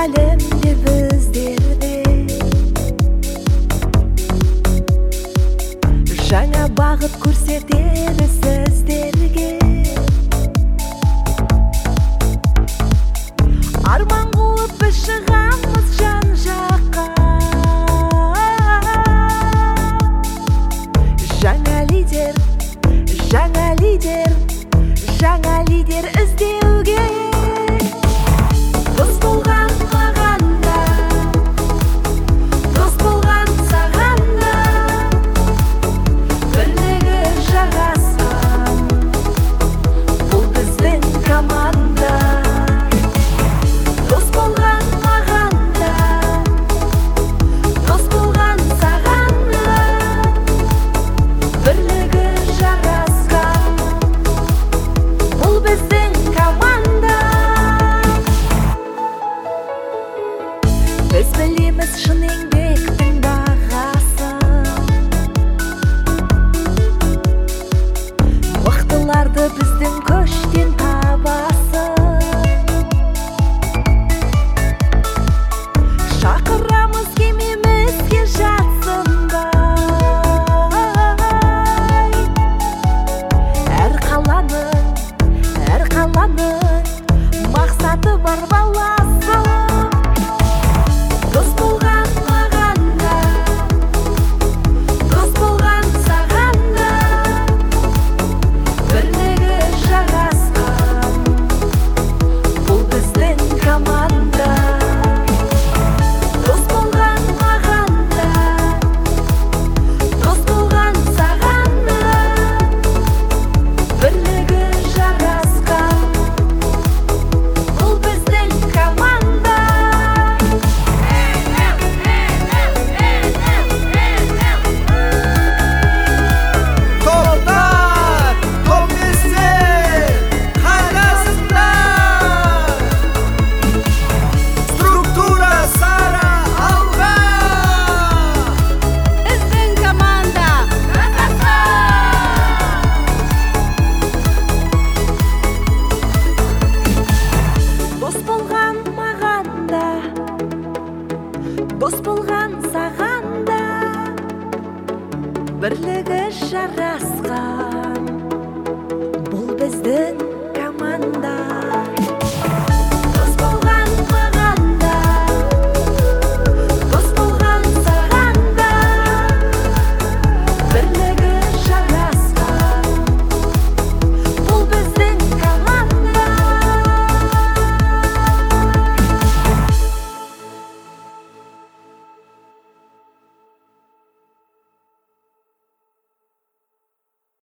әлемде біздерде жаңа бағыт көрсетеді сіздерге. Арман қуып біз шығамыз жан-жаққа. Жаңа лидер, жаңа лидер, жаңа лидер іздеуге. Дос болған маған да, дос болған саған да, бірлігі жарасқан, бұл біздің команда. Дос болған маған да, дос болған саған да, бірлігі жарасқан, бұл біздің команда. Біз білеміз шын еңбектің бағасын, мықтыларды біздің көштен табасын. Шақырамыз кемемізге жатсынбай. Әр қаланың мақсаты бар баласы. Дос болған маған да, дос болған саған да, бірлігі жарасқан, бұл біздің команда. Дос болған маған да, дос болған саған да, бірлігі жарасқан, бұл біздің команда. Топтар, топ-месе, қайдасыңдар? Структура сары алға. Біздің команда Дос болған маған да, дос болған саған да, бірлігі жарасқан, бұл біздің